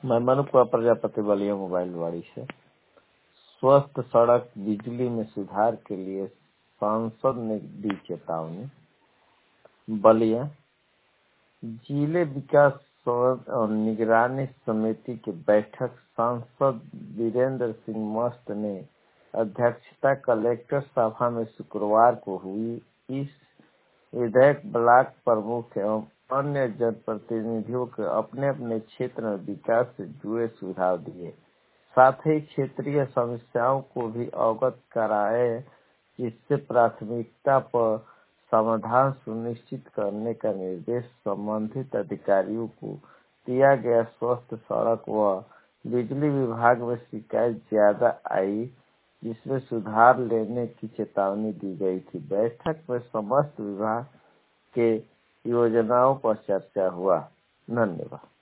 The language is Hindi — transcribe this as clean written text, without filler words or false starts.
मैं मनुपुरा प्रजापति बलिया मोबाइल वाड़ी से। स्वस्थ सड़क बिजली में सुधार के लिए सांसद ने दी चेतावनी। बलिया जिले विकास और निगरानी समिति की बैठक सांसद वीरेंद्र सिंह मस्त ने अध्यक्षता कलेक्टर सभा में शुक्रवार को हुई। इस विधेयक ब्लॉक प्रमुख एवं अन्य जनप्रतिनिधियों को अपने अपने क्षेत्र में विकास से जुड़े सुझाव दिए, साथ ही क्षेत्रीय समस्याओं को भी अवगत कराए, जिससे प्राथमिकता पर समाधान सुनिश्चित करने का निर्देश संबंधित अधिकारियों को दिया गया। स्वस्थ सड़क व बिजली विभाग में शिकायत ज्यादा आई, जिसमें सुधार लेने की चेतावनी दी गई थी। बैठक में समस्त विभाग के योजनाओं पर चर्चा हुआ। धन्यवाद।